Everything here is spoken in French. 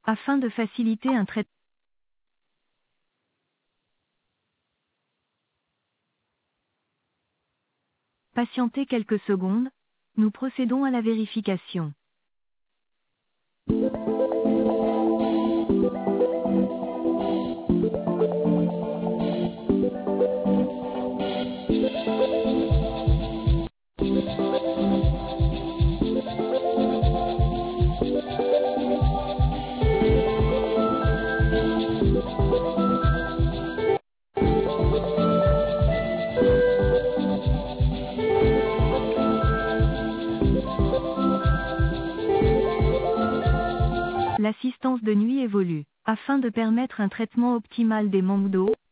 Afin de faciliter un traitement. Patientez quelques secondes, nous procédons à la vérification. L'assistance de nuit évolue. Afin de permettre un traitement optimal des manques d'eau,